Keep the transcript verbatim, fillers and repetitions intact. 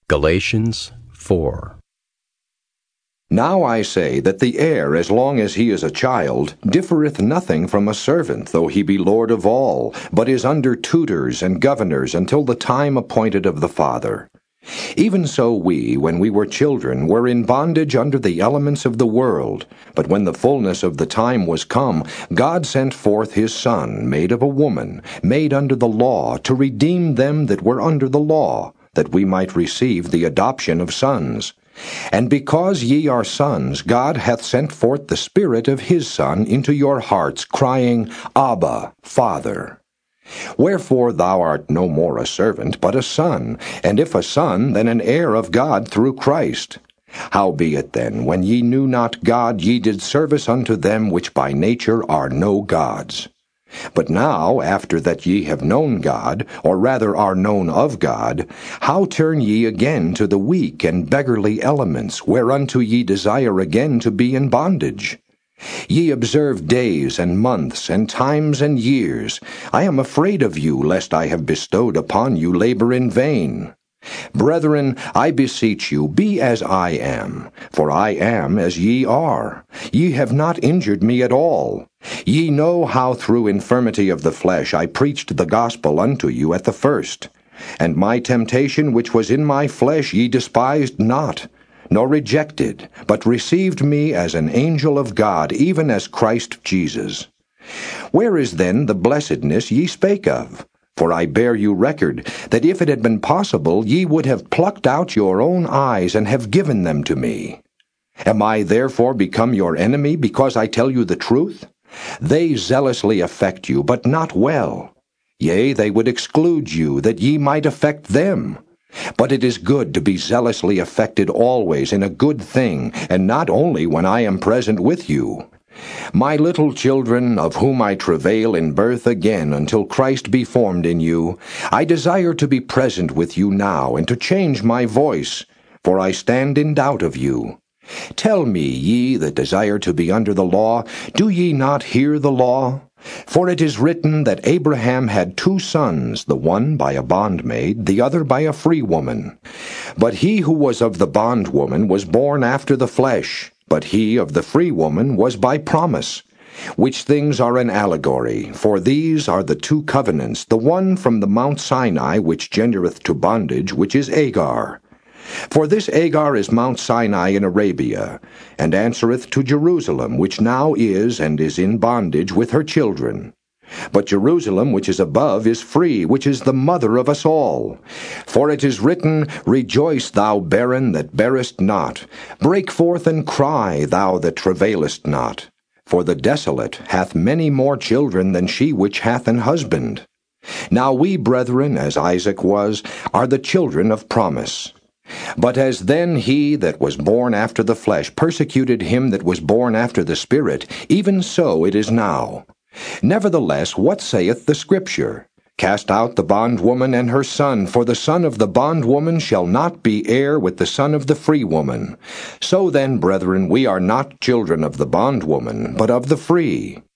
Galatians four. Now I say that the heir, as long as he is a child, differeth nothing from a servant, though he be lord of all, but is under tutors and governors until the time appointed of the Father. Even so we, when we were children, were in bondage under the elements of the world. But when the fullness of the time was come, God sent forth his Son, made of a woman, made under the law, to redeem them that were under the law, that we might receive the adoption of sons. And because ye are sons, God hath sent forth the Spirit of his Son into your hearts, crying, Abba, Father. Wherefore thou art no more a servant, but a son, and if a son, then an heir of God through Christ. Howbeit then, when ye knew not God, ye did service unto them which by nature are no gods. But now, after that ye have known God, or rather are known of God, how turn ye again to the weak and beggarly elements, whereunto ye desire again to be in bondage? Ye observe days and months and times and years. I am afraid of you, lest I have bestowed upon you labor in vain. Brethren, I beseech you, be as I am, for I am as ye are. Ye have not injured me at all. Ye know how through infirmity of the flesh I preached the gospel unto you at the first. And my temptation which was in my flesh ye despised not, nor rejected, but received me as an angel of God, even as Christ Jesus. Where is then the blessedness ye spake of? For I bear you record, that if it had been possible, ye would have plucked out your own eyes, and have given them to me. Am I therefore become your enemy, because I tell you the truth? They zealously affect you, but not well. Yea, they would exclude you, that ye might affect them. But it is good to be zealously affected always in a good thing, and not only when I am present with you. My little children, of whom I travail in birth again until Christ be formed in you, I desire to be present with you now, and to change my voice, for I stand in doubt of you. Tell me, ye that desire to be under the law, do ye not hear the law? For it is written that Abraham had two sons, the one by a bondmaid, the other by a free woman. But he who was of the bondwoman was born after the flesh, but he of the free woman was by promise. Which things are an allegory, for these are the two covenants, the one from the Mount Sinai, which gendereth to bondage, which is Agar. For this Agar is Mount Sinai in Arabia, and answereth to Jerusalem, which now is and is in bondage with her children. But Jerusalem which is above is free, which is the mother of us all. For it is written, Rejoice, thou barren that bearest not. Break forth and cry, thou that travailest not. For the desolate hath many more children than she which hath an husband. Now we, brethren, as Isaac was, are the children of promise. But as then he that was born after the flesh persecuted him that was born after the Spirit, even so it is now. Nevertheless, what saith the Scripture? Cast out the bondwoman and her son, for the son of the bondwoman shall not be heir with the son of the free woman. So then, brethren, we are not children of the bondwoman, but of the free.